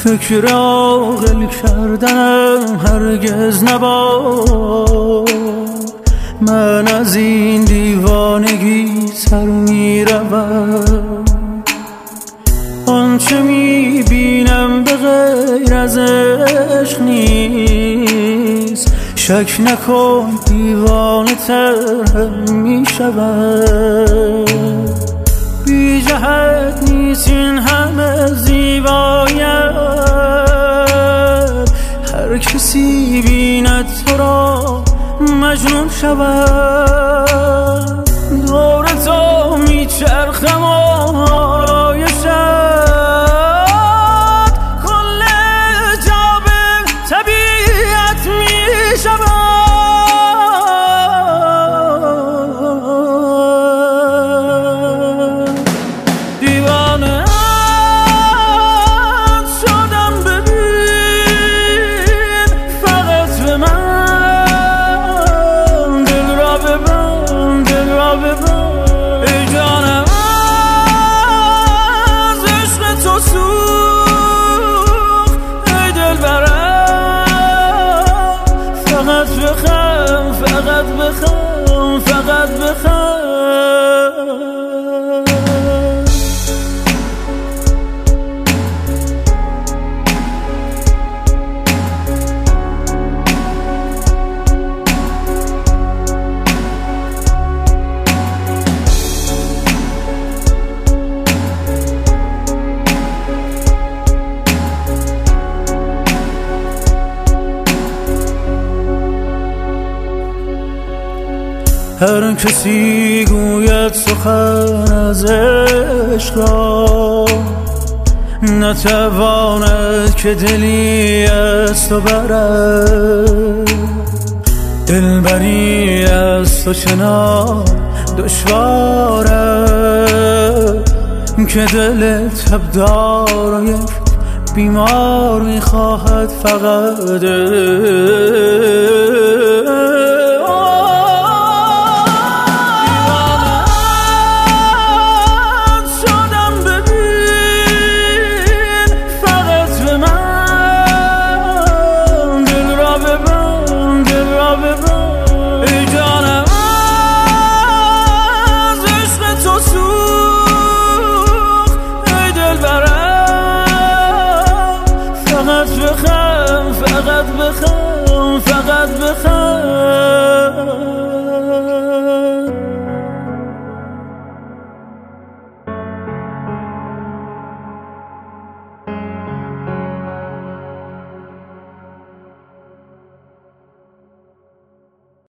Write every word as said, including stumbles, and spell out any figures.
فکر عاقل کردنم هرگز نباد. من از این دیوانگی سر میروم، آنچه میبینم به غیر از عشق نیست. شک نکن دیوانه تر میشوم، بی جهت نیست این همه زیبایت. هر کسی بیند تو را مجنون شود. دور تو میچرخم آرایشت، کل جا به طبیعت میشود. دیوانه شدم ببین فقط به من، دل را ببند دل را ببند ای جانم. از عشق تو سوخت ای دلبرم، فقط بخم فقط بخم فقط بخم. هر کسی گوید سخن از عشق را، نتواند که دلی از تو برد. دلبری از تو چنان دشواره که دل تبدار و یک بیمار میخواهد فقط.